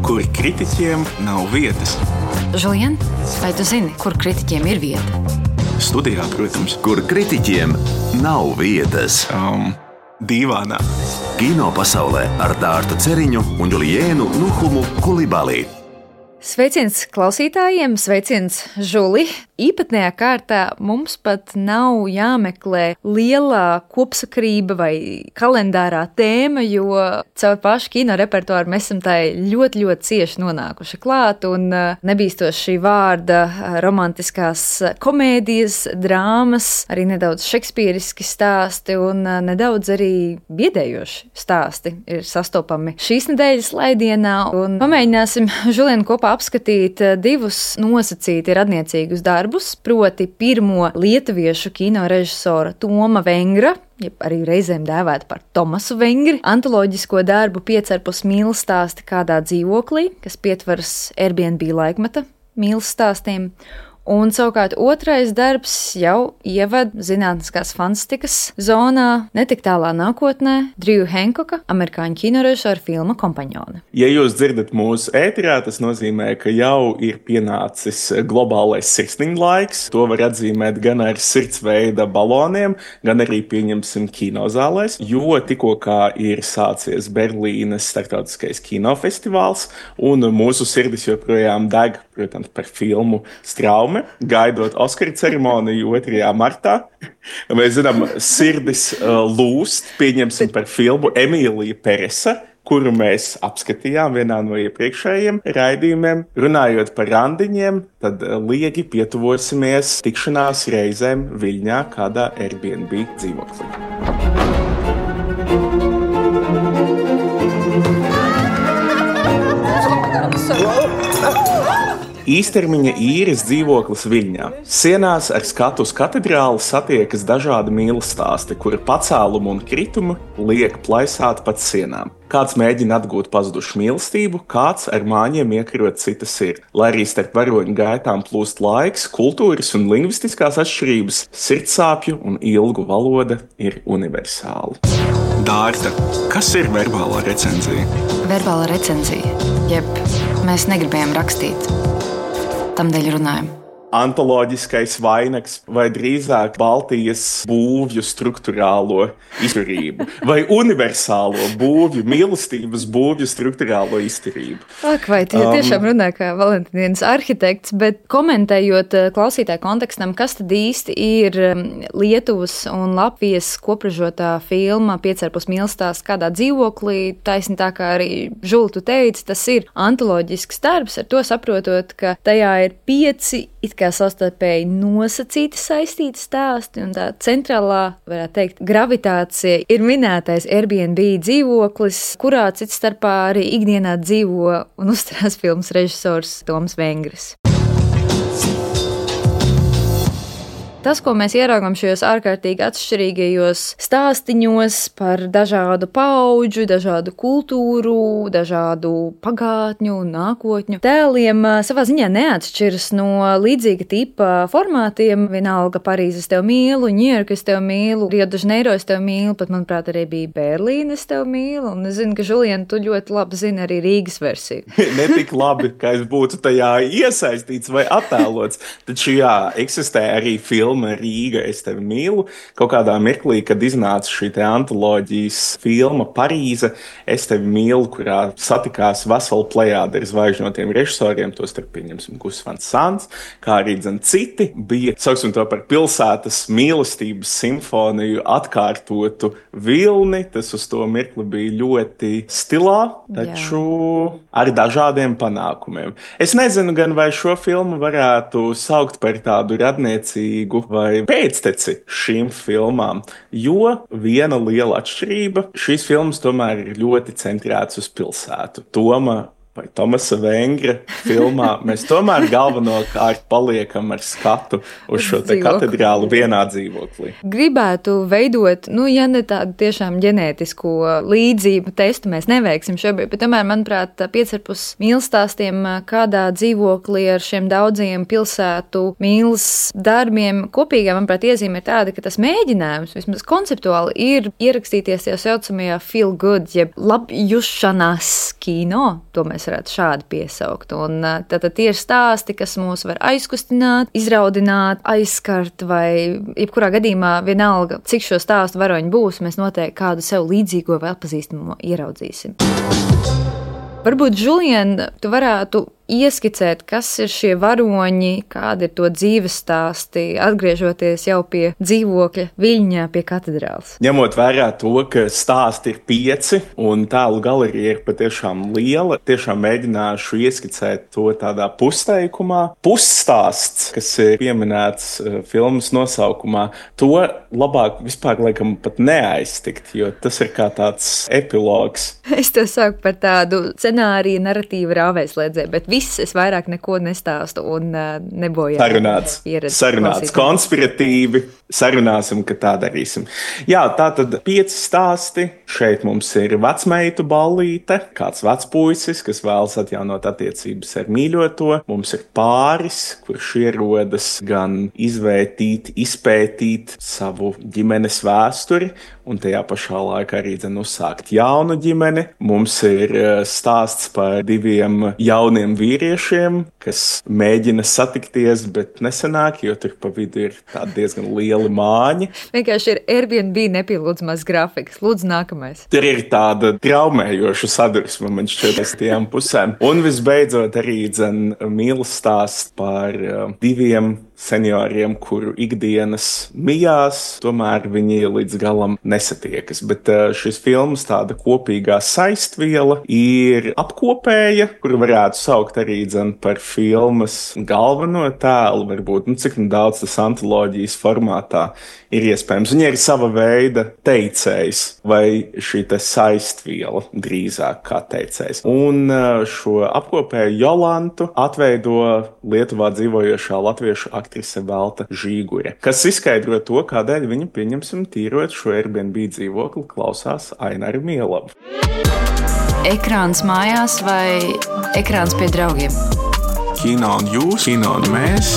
kur kritiķiem nav vietas. Žulien, vai tu zini, kur kritiķiem ir vieta? Studijā, protams. Kur kritiķiem nav vietas. Dīvānā. Kino pasaulē ar Dārtu Ceriņu un Juliēnu Nuhumu Kulibalī. Sveiciens klausītājiem, sveiciens Žuli. Īpatnējā kārtā mums pat nav jāmeklē lielā kopsakrība vai kalendārā tēma, jo caur pašu kino repertuāru mēs esam tai ļoti cieši nonākuši klāt un nebīstos šī vārda romantiskās komēdijas, drāmas, arī nedaudz šekspīriski stāsti un nedaudz arī biedējoši stāsti ir sastopami šīs nedēļas laidienā un pamēģināsim Žulien kopā apskatīt divus nosacīti radniecīgus darbus, proti pirmo lietuviešu kino režisora Toma Vengra, jeb arī reizēm dēvēta par Tomasu Vengri, antoloģisko darbu 5,5 mīlestāsti kādā dzīvoklī, kas pietveras Airbnb laikmeta mīlestāstiem. Un savukārt otrais darbs jau ieved zinātniskās fantastikas zonā, netik tālā nākotnē, Drīva Henkoka, amerikāņu kinorežisora filma Kompaņoni. Ja jūs dzirdat mūsu ēterā, tas nozīmē, ka jau ir pienācis globālais sirsniņu laiks. To var atzīmēt gan ar sirdsveida baloniem, gan arī pieņemsim kinozālēs, jo tikko kā ir sācies Berlīnes starptautiskais kinofestivāls, un mūsu sirdis joprojām deg, protams, par filmu Straume, gaidot Oskara ceremoniju 2. martā. Mēs zinām, sirdis lūst, pieņemsim par filmu Emīlija Peresa, kuru mēs apskatījām vienā no iepriekšējiem raidījumiem. Runājot par randiņiem, tad liegi pietuvosimies tikšanās reizēm Viļņā kādā Airbnb dzīvoklī. Īstermiņa īres dzīvoklis Viļņā. Sienās ar skatu uz katedrāli satiekas dažādi mīlestāsti, kuri pacēlumu un kritumu liek plaisāt pat sienām. Kāds mēģina atgūt pazudušu mīlestību, kāds ar māņiem iekarot cita sirdi. Lai arī starp varoņu gaitām plūst laiks, kultūras un lingvistiskās atšķirības, sirdsāpju un ilgu valoda ir universāli. Dārta, kas ir verbālā recenzija? Verbālā recenzija, jeb mēs negribējām rakstīt. Tamdēļ runājam. Antoloģiskais vainags vai drīzāk Baltijas būvju struktūrālo izturību vai universālo būvju, mīlestības būvju struktūrālo izturību. Ak, vai tu tiešām runā kā Valentīnas arhitekts, bet komentējot klausītāju kontekstam, kas tad īsti ir Lietuvas un Latvijas kopražotā filma 5,5 mīlestāsts kādā dzīvoklī, taisni tā kā arī Žuli tu teici, tas ir antoloģisks darbs, ar to saprotot, ka tajā ir 5 kā savstarpēji nosacīti saistīti stāsti, un tā centrālā, varētu teikt, gravitācija ir minētais Airbnb dzīvoklis, kurā cits starpā arī ikdienā dzīvo un uzturās filmas režisors Toms Vengris. Tas, ko mēs ieraugam šajos ārkārtīgi atšķirīgajos stāstiņos par dažādu paudžu, dažādu kultūru, dažādu pagātņu un nākotņu tēliem, savā ziņā neatšķiras no līdzīga tipa formātiem. Vienalga Parīzes tev mīlu, Ņujorka es tev mīlu, Rio de Janeiro es tev mīlu, pat, manuprāt, arī bija Berlīne es tev mīlu, un es zinu, ka Žulien, tu ļoti labi zini arī Rīgas versiju. Ne tik labi, ka es būtu tajā iesaistīts vai attēlots, taču jā, eksistē arī filma Rīga, es tevi mīlu. Kaut kādā mirklī, kad iznāca šī te antoloģijas filma Parīze, es tevi mīlu, kurā satikās vesela plejāde ar zvaigžņotiem režisoriem, tostarp pieņemsim Gus Van Sant, kā arī citi, bija, sauksim to par pilsētas mīlestības simfoniju atkārtotu vilni. Tas uz to mirkli bija ļoti stilā, taču ar dažādiem panākumiem. Es nezinu gan, vai šo filmu varētu saukt par tādu radniecīgu vai pēcteci šīm filmām, jo viena liela atšķirība, šīs filmas tomēr ir ļoti centrētas uz pilsētu. Toma vai Tomasa Vengra filmā mēs tomēr galvenokārt paliekam ar skatu uz šo te katedrālu vienā dzīvoklī. Gribētu veidot, ja ne tādu tiešām ģenētisku līdzību testu mēs neveiksim šobrīd, bet tomēr, manuprāt, 5,5 mīlestāstiem kādā dzīvoklī ar šiem daudziem pilsētu mīles darbiem kopīgā, manuprāt, iezīme ir tāda, ka tas mēģinājums, vismaz konceptuāli, ir ierakstīties tajā saucamajā feel good, jeb labjušanās kino, to mēs mēs varētu šādi piesaukt. Un tātad tie ir stāsti, kas mūs var aizkustināt, izraudināt, aizskart vai jebkurā gadījumā vienalga, cik šo stāstu varoņi būs, mēs noteikti kādu sev līdzīgo vai atpazīstamo ieraudzīsim. Varbūt, Julien, tu varētu ieskicēt, kas ir šie varoņi, kādi ir to dzīves stāsti, atgriežoties jau pie dzīvokļa Viļņā pie katedrāles. Ņemot vērā to, ka stāsti ir 5 un tēlu galerija ir patiešām liela, tiešām mēģināšu ieskicēt to tādā pusteikumā. Pusstāsts, kas ir pieminēts filmas nosaukumā, to labāk vispār laikam pat neaiztikt, jo tas ir kā tāds epilogs. Es to saucu par tādu scenāriju narratīvu rāvēslēdzē, bet es vairāk neko nestāstu un nebojāju. Sarunāts konspiratīvi. Sarunāsim, ka tā darīsim. Jā, tātad 5 stāsti. Šeit mums ir vecmeitu ballīte, kāds vecpuisis, kas vēlas atjaunot attiecības ar mīļoto. Mums ir pāris, kurš ierodas gan izvērtīt, izpētīt savu ģimenes vēsturi, un tajā pašā laikā arī uzsākt jaunu ģimeni. Mums ir stāsts par 2 jauniem vīriešiem, kas mēģina satikties, bet nesanāk, jo tur pa vidu ir diezgan lieli māņi. Vienkārši ir Airbnb nepielūdzamās grafikas. Lūdzu, nākamais. Tur ir tāda traumējoša sadursme, man šķiet, uz tiem pusēm. Un visbeidzot arī mīlas stāsts par 2 senioriem, kuru ikdienas mijās, tomēr viņi līdz galam nesatiekas. Bet šis filmas tāda kopīgā saistviela ir apkopēja, kuru varētu saukt arī par filmas galveno tēlu, varbūt, cik daudz tas antoloģijas formātā ir iespējams. Viņa ir sava veida teicējs, vai šī te saistviela drīzāk kā teicējs. Un šo apkopēju Jolantu atveido Lietuvā dzīvojošā latviešu aktrise Velta Žīgure, kas izskaidro to, kādēļ viņa, pieņemsim, tīrot šo Airbnb dzīvokli, klausās Aināru Mielavu. Ekrāns mājās vai ekrāns pie draugiem? Kino un jūs, kino un mēs.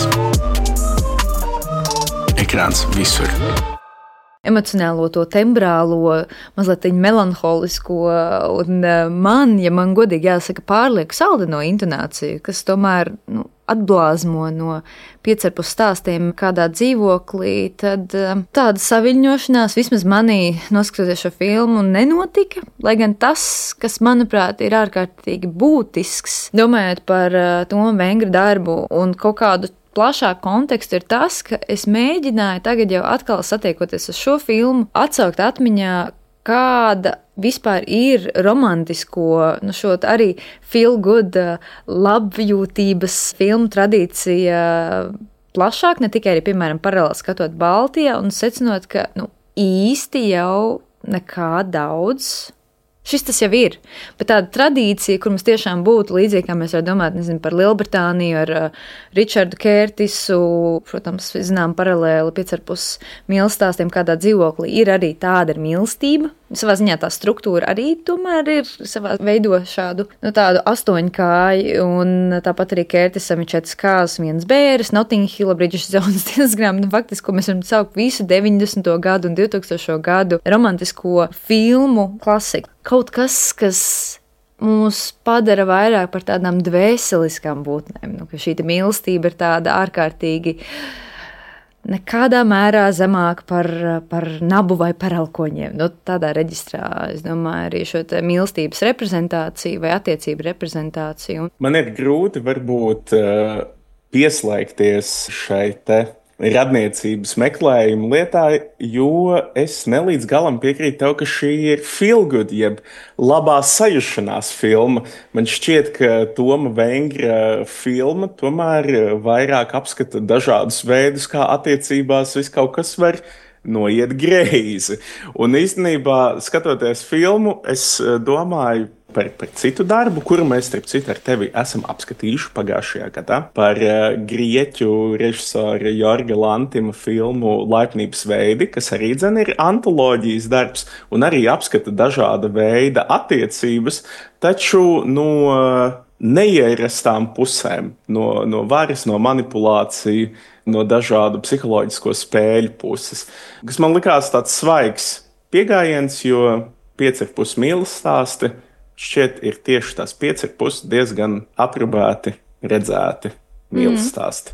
Ekrāns visur. Emocionālo, to tembrālo, mazliet melanholisko un man godīgi jāsaka, pārlieku saldeno intonāciju, kas tomēr atblāzmo no 5,5 stāstiem kādā dzīvoklī, tad tāda saviļņošanās vismaz manī noskatoties šo filmu nenotika, lai gan tas, kas manuprāt ir ārkārtīgi būtisks, domājot par Toma Vengra darbu un kaut kādu plašāk kontekstu, ir tas, ka es mēģināju tagad jau atkal satiekoties uz šo filmu, atsaukt atmiņā, kāda vispār ir romantisko, šo arī feel good, labjūtības filmu tradīcija plašāk, ne tikai arī, piemēram, paralēli skatot Baltijā un secinot, ka īsti jau nekā daudz. Šis tas jau ir, bet tāda tradīcija, kur mums tiešām būtu līdzīgi, kā mēs varam domāt, par Lielbritāniju ar Ričardu Kērtisu, protams, zinām paralēli 5,5 mīlestāstiem kādā dzīvoklī, ir arī tāda mīlestība. Savā ziņā tā struktūra arī tomēr ir savā veido šādu, tādu 8 kāju, un tāpat arī Kērtisam ir 4 kāzas, 1 bēres, Notting Hill, Bridges Jones, diezgan, faktiski, ko mēs varam saukt visu 90. gadu un 2000. gadu romantisko filmu klasiku. Kaut kas, kas mūs padara vairāk par tādām dvēseliskām būtnēm, ka šī mīlestība ir tāda ārkārtīgi nekādā mērā zemāka par nabu vai par elkoņiem. Tādā reģistrā, es domāju, arī šo mīlestības reprezentāciju vai attiecību reprezentāciju. Man ir grūti varbūt pieslēgties šai te radniecības meklējuma lietā, jo es nelīdz galam piekrītu tev, ka šī ir feel good, jeb labā sajušanās filma. Man šķiet, ka Toma Vengra filma tomēr vairāk apskata dažādus veidus, kā attiecībās viss kaut kas var noiet greizi. Un īstenībā, skatoties filmu, es domāju par citu darbu, kuru mēs, starp citu, ar tevi esam apskatījuši pagājušajā gadā, par grieķu režisora Jorga Lantima filmu Laipnības veidi, kas arī ir antoloģijas darbs un arī apskata dažāda veida attiecības, taču no neierastām pusēm, no varas, no manipulāciju, no dažādu psiholoģisko spēļu puses, kas man likās tāds svaigs pieejams, jo 5,5 mīlestības stāsti šķiet ir tieši tās 5,5 diezgan aprobēti, redzēti mīlas stāsti.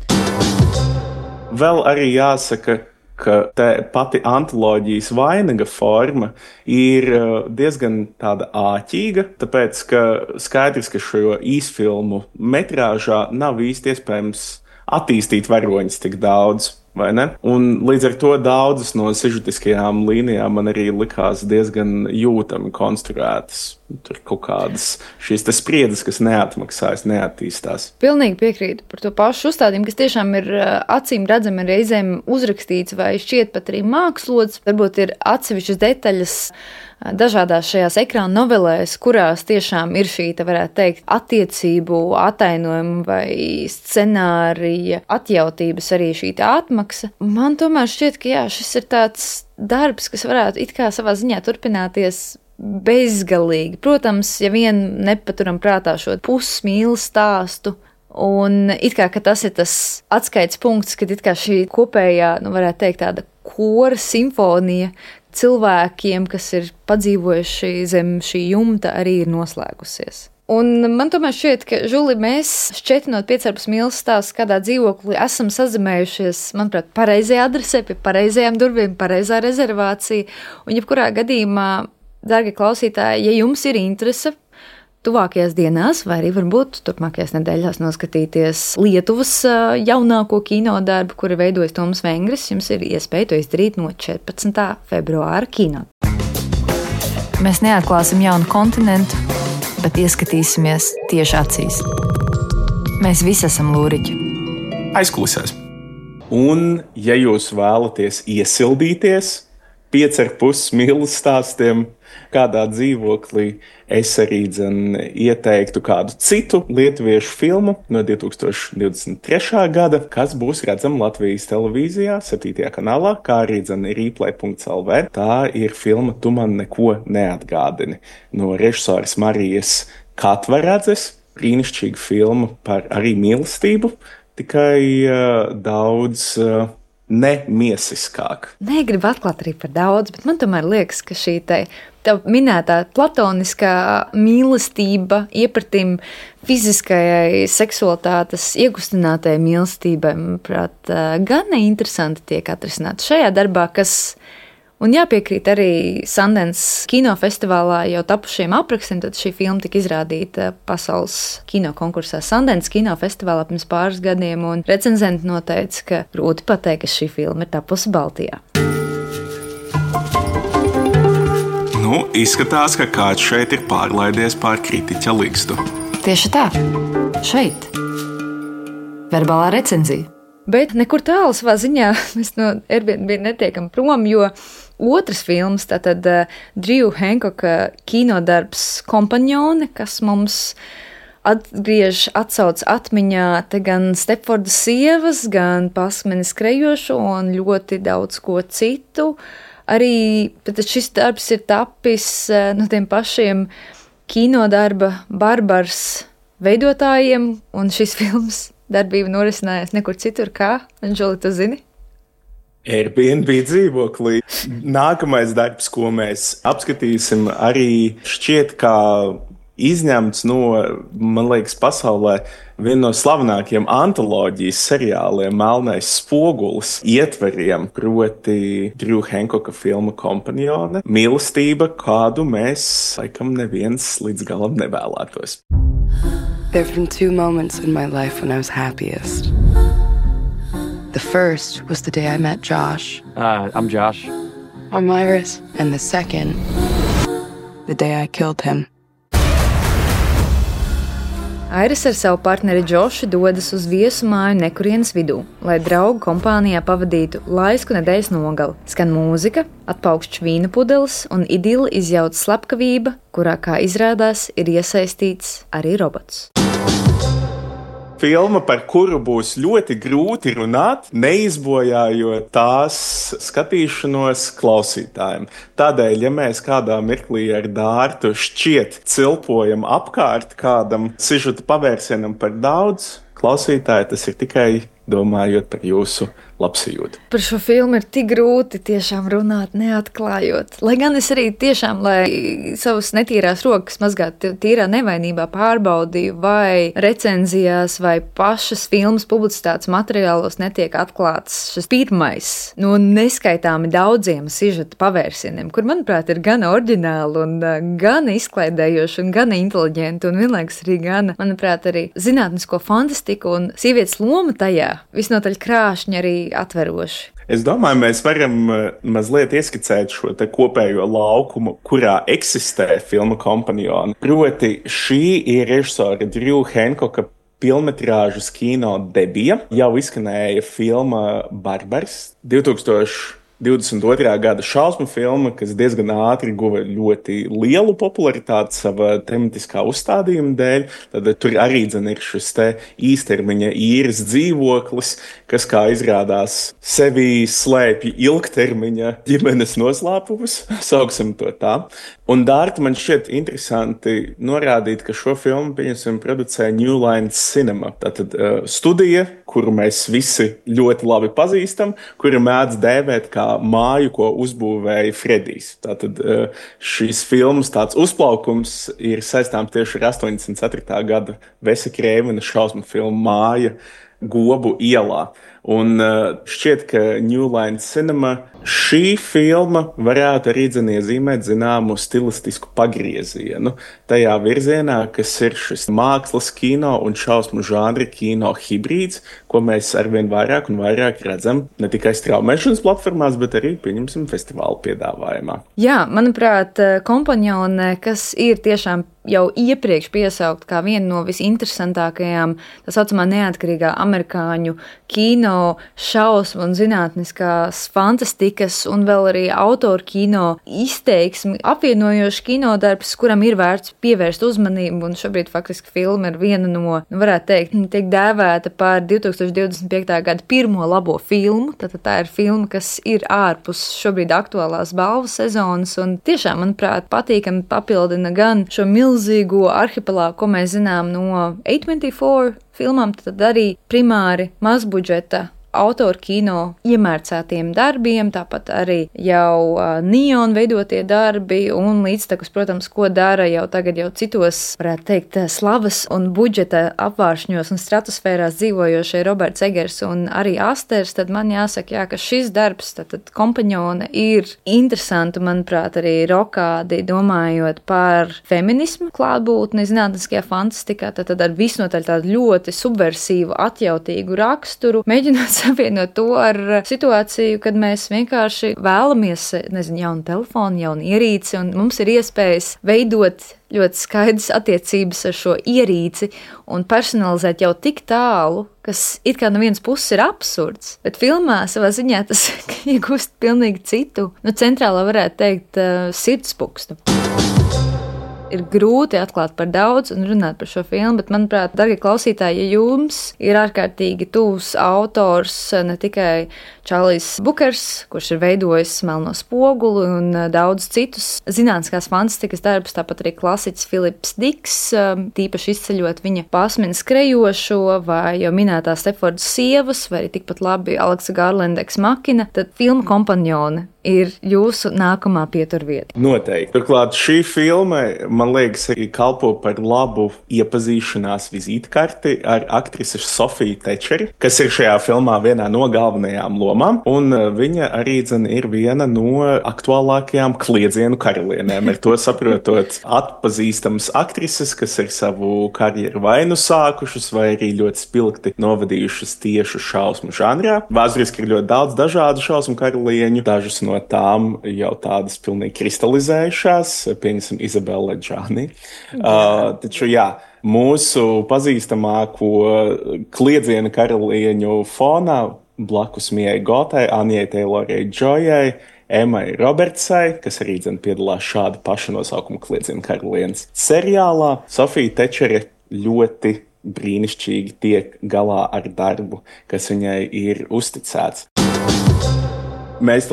Vēl arī jāsaka, ka pati antoloģijas vainaga forma ir diezgan tāda āķīga, tāpēc, ka skaidrs, ka šo īsfilmu metrāžā nav īsti iespējams attīstīt varoņus tik daudz, vai ne? Un līdz ar to daudzas no sižetiskajām līnijām man arī likās diezgan jūtami konstruētas. Tur kaut kādas šīs spriedzes, kas neatmaksājas, neattīstās. Pilnīgi piekrītu par to pašu uzstādījumu, kas tiešām ir acīm redzami reizēm uzrakstīts vai šķiet pat arī mākslots. Varbūt ir atsevišķas detaļas dažādās šajās ekrāna novelēs, kurās tiešām ir šī, varētu teikt, attiecību atainojuma vai scenārija atjautības arī šī atmaksa. Man tomēr šķiet, ka jā, šis ir tāds darbs, kas varētu it kā savā ziņā turpināties bezgalīgi. Protams, ja vien nepaturam prātā šo pusmīlu stāstu, un it kā ka tas ir tas atskaites punkts, kad it kā šī kopējā, varētu teikt, tāda kora simfonija cilvēkiem, kas ir padzīvojuši zem šī jumta, arī ir noslēgusies. Un man tomēr šķiet, ka, Žuli, mēs šķetinot 5,5 mīlas stāstu kādā dzīvoklī esam sazemējušies, manuprāt, pareizajā adresē, pie pareizajām durvīm, pareizā rezervācija. Un jebkurā gadījumā, dārgie klausītāji, ja jums ir interese tuvākajās dienās, vai arī varbūt turpmākajās nedēļās noskatīties Lietuvas jaunāko kinodarbu, kuru veidojas Toms Vengris, jums ir iespēja to izdarīt no 14. februāra kino. Mēs neatklāsim jaunu kontinentu, bet ieskatīsimies tieši acīs. Mēs visi esam lūriķi. Aizklausās. Un, ja jūs vēlaties iesildīties 5,5 mīlas stāstiem kādā dzīvoklī, es arī ieteiktu kādu citu lietuviešu filmu no 2023. gada, kas būs redzama Latvijas televīzijā, 7. kanālā, kā arī replay.lv. Tā ir filma Tu man neko neatgādini no režisoras Marijas Katvaradzes. Brīnišķīga filma par arī mīlestību, tikai daudz nemiesiskāk. Negribu atklāt arī par daudz, bet man tomēr liekas, ka šī tev minētā platoniskā mīlestība iepratim fiziskajai seksualitātes iegustinātajai mīlestībai, manuprāt, gan neinteresanti tiek atrisināta šajā darbā, kas, un jāpiekrīt arī Sundance kinofestivālā jau tapušiem aprakstiem, tad šī filma tika izrādīta pasaules kino konkursā Sundance kinofestivālā pirms pāris gadiem, un recenzenti noteica, ka grūti pateikt, ka šī filma ir tapusi Baltijā. Izskatās, ka kāds šeit ir pārlaidies pār kritiķa ligstu. Tieši tā. Šeit. Verbālā recenzija. Bet nekur tālu savā ziņā mēs no Airbnb netiekam prom, jo otrs filmas, tātad Drew Hancocka kinodarbs Kompaņone, kas mums atsauc atmiņā te gan Stepforda sievas, gan Pasmenes skrejošo un ļoti daudz ko citu. Arī šis darbs ir tapis no tiem pašiem kinodarba Barbars veidotājiem, un šis filmas darbība norisinājās nekur citur kā, Žuli, tu zini? Airbnb dzīvoklī. Nākamais darbs, ko mēs apskatīsim, arī šķiet kā izņemts no, man liekas, pasaulē viena no slavenākajiem antoloģijas seriāliem Melnais spogulis ietveriem, proti Drew Hancocka filma Kompaņone. Mīlestība, kādu mēs, laikam, neviens līdz galam nevēlētos. There have been two moments in my life when I was happiest. The first was the day I met Josh. I'm Josh. I'm Iris. And the second, the day I killed him. Airis ar savu partneri Džošu dodas uz viesu māju nekurienes vidū, lai draugu kompānijā pavadītu laisku nedēļas nogali. Skan mūzika, atpaukšķ vīna pudeles un idili izjauc slepkavība, kurā, kā izrādās, ir iesaistīts arī robots. Filma, par kuru būs ļoti grūti runāt, neizbojājot tās skatīšanos klausītājiem. Tādēļ, ja mēs kādā mirklī ar Dārtu šķiet cilpojam apkārt kādam sižeta pavērsienam par daudz, klausītāji, tas ir tikai domājot par jūsu labsajūta. Par šo filmu ir tik grūti tiešām runāt, neatklājot. Lai gan es arī tiešām, lai savas netīrās rokas mazgātu tīrā nevainībā pārbaudīju, vai recenzijās, vai pašas filmas publicitātes materiālos netiek atklāts šis pirmais no neskaitāmi daudziem sižeta pavērsieniem, kur, manuprāt, ir gan oriģināli un gan izklaidējoši un gan inteliģenti un vienlaikus arī gan, manuprāt, arī zinātnisko fantastiku un sievietes loma tajā visnotaļ krāšņi arī atveroši. Es domāju, mēs varam mazliet ieskicēt šo te kopējo laukumu, kurā eksistē filma Kompanioni. Proti, šī ir režisora Drew Hancocka filmetrāžas kino debija. Jau izskanēja filma Barbars 2022. Gada šausmu filma, kas diezgan ātri guva ļoti lielu popularitāti sava tematiskā uzstādījuma dēļ. Tad tur arī ir šis te īstermiņa īres dzīvoklis, kas, kā izrādās, sevī slēpj ilgtermiņa ģimenes noslēpumus, sauksim to tā. Un, Dārta, man šķiet interesanti norādīt, ka šo filmu, pieņemsim, producē New Line Cinema. Tātad studija, kuru mēs visi ļoti labi pazīstam, kura mēdz dēvēt kā māju, ko uzbūvēja Fredijs. Tātad šīs filmas tāds uzplaukums ir saistām tieši ar 84. gada Vesa Krēvena šausmu filmu Māja Gobu ielā. Un šķiet, ka New Line Cinema šī filma varētu arī iezīmēt zināmu stilistisku pagriezienu tajā virzienā, kas ir šis mākslas kino un šausmu žanra kino hibrīds, ko mēs arvien vairāk un vairāk redzam ne tikai straumēšanas platformās, bet arī, pieņemsim, festivālu piedāvājumā. Jā, manuprāt, Kompanione, kas ir tiešām jau iepriekš piesaukt kā viena no visinteresantākajām, tā saucamā neatkarīgā amerikāņu kino, šausmu un zinātniskās fantastikas un vēl arī autoru kino izteiksmi, apvienojoši kinodarbs, kuram ir vērts pievērst uzmanību, un šobrīd faktiski filma ir viena no, varētu teikt, tiek dēvēta par 2025. Gada pirmo labo filmu, tātad tā ir filma, kas ir ārpus šobrīd aktuālās balvu sezonas, un tiešām, manuprāt, patīkami papildina gan šo milzīgo arhipelāgu, ko mēs zinām no A24 filmām, tad arī primāri mazbudžeta autoru kino iemērcētiem darbiem, tāpat arī jau Neon veidotie darbi un līdztekus, protams, ko dara jau tagad jau citos, varētu teikt, slavas un budžeta apvāršņos un stratosfērās dzīvojošie Roberts Egers un arī Asters, tad man jāsaka, jā, ka šis darbs, tad Kompanione ir interesanti, manuprāt, arī rokādi domājot par feminismu klātbūtni zinātniskajā fantastikā, tad ar visnotaļ tādu ļoti subversiīvu, atjautīgu raksturu, mēģinot savienot to ar situāciju, kad mēs vienkārši vēlamies, nezinu, jaunu telefonu, jaunu ierīci, un mums ir iespējas veidot ļoti skaidrs attiecības ar šo ierīci un personalizēt jau tik tālu, kas it kā no vienas puses ir absurds, bet filmā savā ziņā tas iegūst pilnīgi citu, centrālā varētu teikt, sirdspukstu. Ir grūti atklāt par daudz un runāt par šo filmu, bet, manuprāt, darbie klausītāji, ja jums ir ārkārtīgi tuvs autors, ne tikai Čārlis Bukers, kurš ir veidojis Melno spoguli un daudz citus zinātniskās fantastikas darbus, tāpat arī klasiķis Filips Diks, tīpaši izceļot viņa Pasmina skrejošo vai jau minētā Stepfordas sievas, vai arī tikpat labi Aleksa Garlanda Ex Machina, tad filma Kompanione ir jūsu nākamā pieturvieta. Noteikti. Turklāt šī filma, man liekas, arī kalpo par labu iepazīšanās vizītkarti ar aktrisi Sofiju Tečeri, kas ir šajā filmā vienā no galvenajām lomām, un viņa arī ir viena no aktuālākajām kliedzienu karalienēm. Ar to saprotot atpazīstamas aktrises, kas ir savu karjeru vai nu sākušas, vai arī ļoti spilgti novadījušas tieši šausmu žanrā. Vēsturiski ir ļoti daudz dažādu šausmu karalieņu, dažas no tām jau tādas pilnīgi kristalizējušās, pieņemsim Izabela Ledžāni. Taču jā, mūsu pazīstamāko kliedzienu karalieņu fonā blakus Mijai Gotai, Anijai Teilorai Džojai, Emmai Robertsai, kas arī piedalās šāda paša nosaukuma kliedzienu karalienes seriālā. Sofija Tečere ļoti brīnišķīgi tiek galā ar darbu, kas viņai ir uzticēts. Mēs te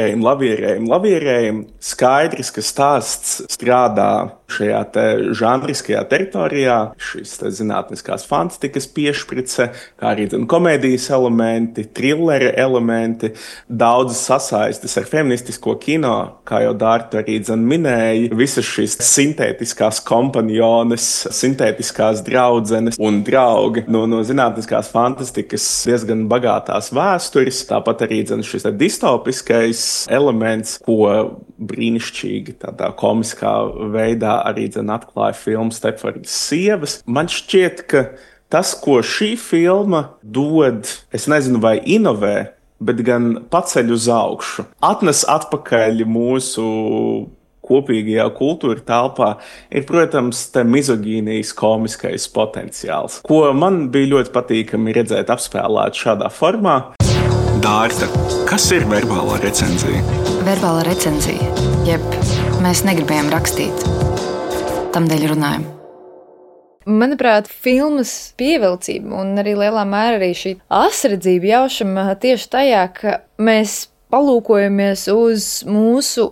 lavierējam. Skaidrs, ka stāsts strādā šajā te žanriskajā teritorijā. Šis te zinātniskās fantastikas piešprice, kā arī komēdijas elementi, trilleri elementi, daudzas sasaistes ar feministisko kino, kā jau Dārta arī minēja. Visas šīs sintētiskās kompanjones, sintētiskās draudzenes un draugi no zinātniskās fantastikas diezgan bagātās vēstures. Tāpat arī šis distopiskais elements, ko brīnišķīgi tādā komiskā veidā arī atklāja filma Stepfordas sievas. Man šķiet, ka tas, ko šī filma dod, es nezinu, vai inovē, bet gan paceļ uz augšu, atnes atpakaļ mūsu kopīgajā kultūra telpā, ir, protams, te mizogīnijas komiskais potenciāls, ko man bija ļoti patīkami redzēt apspēlēt šādā formā. Dārta, kas ir verbālā recenzija? Verbālā recenzija, jeb mēs negribējām rakstīt. Tamdēļ runājam. Manuprāt, filmas pievilcība un arī lielā mērā arī šī asredzība jaušama tieši tajā, ka mēs palūkojamies uz mūsu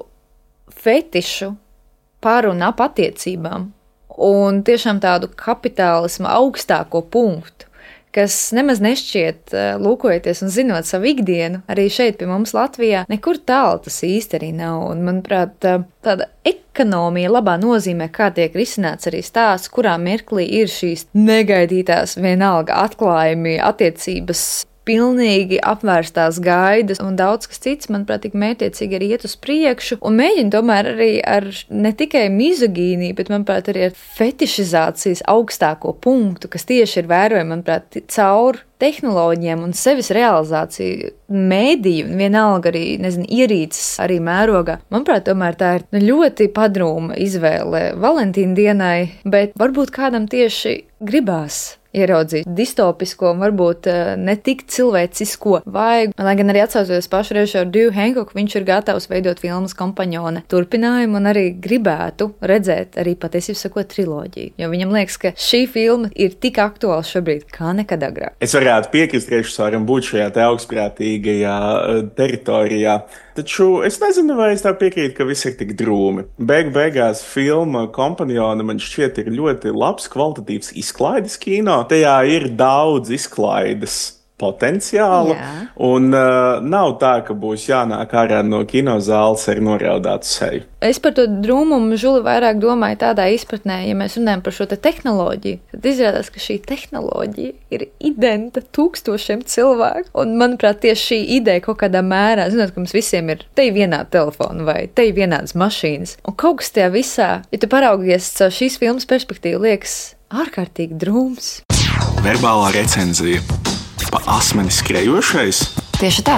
fetišu par un ap attiecībām un tiešām tādu kapitālismu augstāko punktu, kas nemaz nešķiet, lūkojoties un zinot savu ikdienu, arī šeit pie mums Latvijā, nekur tālu tas īsti arī nav. Un, manuprāt, tāda ekonomija labā nozīmē, kā tiek risināts arī stāsts, kurā mirklī ir šīs negaidītās vienalga atklājumi, attiecības, pilnīgi apvērstās gaidas un daudz kas cits, manuprāt, tik mērķiecīgi arī iet uz priekšu un mēģina tomēr arī ar ne tikai mizogīniju, bet, manuprāt, arī ar fetišizācijas augstāko punktu, kas tieši ir vērojama, manuprāt, caur tehnoloģijām un sevis realizāciju mēdīju un vienalga arī, ierīces arī mērogā. Manuprāt, tomēr tā ir ļoti padrūma izvēle Valentīna dienai, bet varbūt kādam tieši gribās ieraudzīt distopisko un varbūt ne tik cilvēcisko vaigu. Lai gan arī atsaucoties pašu režisoru Drew Hancocku, viņš ir gatavs veidot filmas Kompanjone turpinājumu un arī gribētu redzēt arī patiesībā sakot triloģiju. Jo viņam liekas, ka šī filma ir tik aktuāla šobrīd kā nekad agrāk. Es varētu piekrist režisoram būt šajā te augstprātīgajā teritorijā. Taču es nezinu, vai es tā piekrītu, ka viss ir tik drūmi. Beigās filma Kompanjone man šķiet ir ļoti labs, kvalitatīvs izklaides kino. Tajā ir daudz izklaides potenciāla, un nav tā, ka būs jānāk ārā no kinozāles ar noraudātu seju. Es par to drūmumu, Žuli, vairāk domāju tādā izpratnē, ja mēs runājam par šo te tehnoloģiju, tad izrādās, ka šī tehnoloģija ir identa tūkstošiem cilvēku, un, manuprāt, tieši šī ideja kaut kādā mērā, zinot, ka mums visiem ir te vienādi telefoni vai te vienādas mašīnas, un kaut kas tajā visā, ja tu paraugies caur šīs filmas perspektīvu, liekas ārkārtīgi drūms. Verbālā recenzija. Pa asmeni skrejošais? Tieši tā.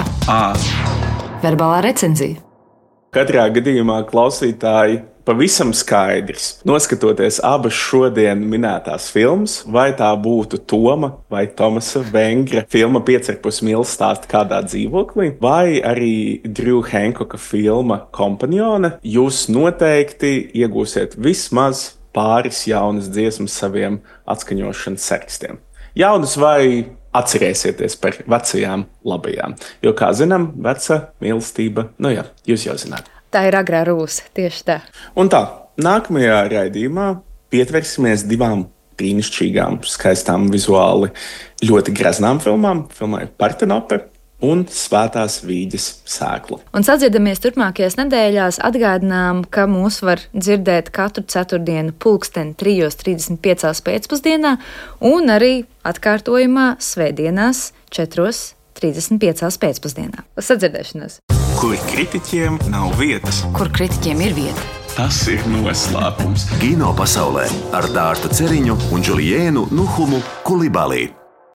Verbālā recenzija. Katrā gadījumā klausītāji pavisam skaidrs. Noskatoties abas šodien minētās filmas, vai tā būtu Toma vai Tomasa Vengra filma 5,5 mīlas stāsta kādā dzīvoklī, vai arī Drew Hancocka filma Kompanjone, jūs noteikti iegūsiet vismaz pāris jaunas dziesmas saviem atskaņošanas sarakstiem. Jaunas vai atcerēsieties par vecajām labajām, jo, kā zinām, veca mīlestība, jūs jau zināt. Tā ir agrā rūsa, tieši tā. Un tā, nākamajā raidījumā pietversimies divām brīnišķīgām, skaistām vizuāli ļoti greznām filmām, filmai Partenope un Svētās Vīģes sēkla. Un sadzirdāmies turpmākajās nedēļās, atgādinām, ka mūs var dzirdēt katru ceturtdienu 3:35 pēcpusdienā un arī atkārtojumā svētdienās 4:35 pēcpusdienā. Uz sadzirdēšanos! Kur kritiķiem nav vietas? Kur kritiķiem ir vieta? Tas ir noslēpums. Kino pasaulē ar Dārtu Ceriņu un Juliēnu Nuhumu Kulibalī.